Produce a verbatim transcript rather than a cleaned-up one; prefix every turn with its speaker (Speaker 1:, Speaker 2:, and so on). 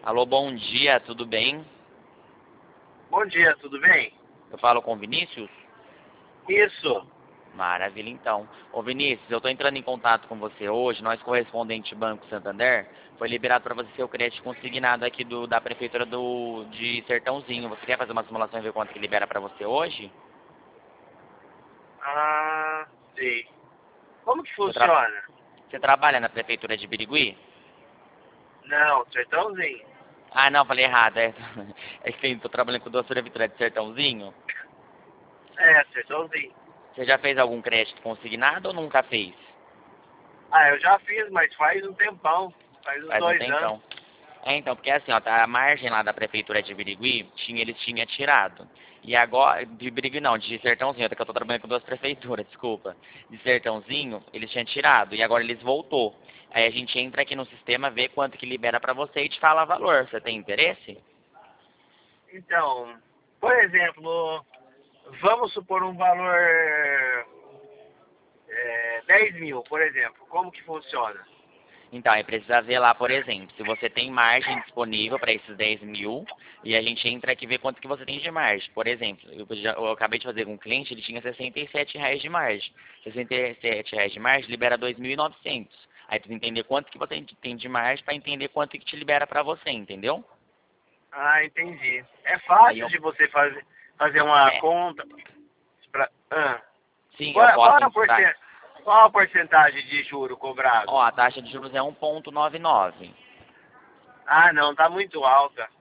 Speaker 1: Alô, bom dia, tudo bem?
Speaker 2: Bom dia, tudo bem?
Speaker 1: Eu falo com o Vinícius?
Speaker 2: Isso.
Speaker 1: Maravilha, então. Ô Vinícius, eu estou entrando em contato com você hoje, nós correspondente Banco Santander, foi liberado para você ser o crédito consignado aqui do, da Prefeitura do, de Sertãozinho. Você quer fazer uma simulação e ver quanto que libera para você hoje?
Speaker 2: Ah, sei. Como que
Speaker 1: Você, tra-
Speaker 2: funciona?
Speaker 1: você trabalha na Prefeitura de Birigui?
Speaker 2: Não, sertãozinho.
Speaker 1: Ah, não, falei errado. É, é que estou trabalhando com a doçura Vitória de Sertãozinho.
Speaker 2: É, sertãozinho.
Speaker 1: Você já fez algum crédito consignado ou nunca fez?
Speaker 2: Ah, eu já fiz, mas faz um tempão. Faz uns
Speaker 1: Faz um
Speaker 2: dois anos.
Speaker 1: tempão. É, então, porque assim, ó, tá, a margem lá da prefeitura de Birigui, tinha, eles tinham tirado. E agora, de Birigui não, de Sertãozinho, até que eu tô trabalhando com duas prefeituras, desculpa. De Sertãozinho, eles tinham tirado, e agora eles voltou. Aí a gente entra aqui no sistema, vê quanto que libera pra você e te fala valor. Você tem interesse?
Speaker 2: Então, por exemplo, vamos supor um valor é, dez mil, por exemplo. Como que funciona?
Speaker 1: Então, aí precisa ver lá, por exemplo, se você tem margem disponível para esses dez mil, e a gente entra aqui e vê quanto que você tem de margem. Por exemplo, eu, já- eu acabei de fazer com um cliente, ele tinha sessenta e sete reais de margem. sessenta e sete reais de margem libera dois mil e novecentos. Aí precisa entender quanto que você tem de margem para entender quanto que te libera para você, entendeu?
Speaker 2: Ah, entendi. É
Speaker 1: Aí
Speaker 2: fácil
Speaker 1: eu,
Speaker 2: de você fazer, fazer uma
Speaker 1: é,
Speaker 2: conta pra... Ah.
Speaker 1: sim, eu
Speaker 2: Qual, qual,
Speaker 1: posso
Speaker 2: é a
Speaker 1: entrar.
Speaker 2: porcent... qual a porcentagem de juro
Speaker 1: Ó,
Speaker 2: cobrado?
Speaker 1: a taxa de juros é um vírgula noventa e nove.
Speaker 2: Ah, não, tá muito alta.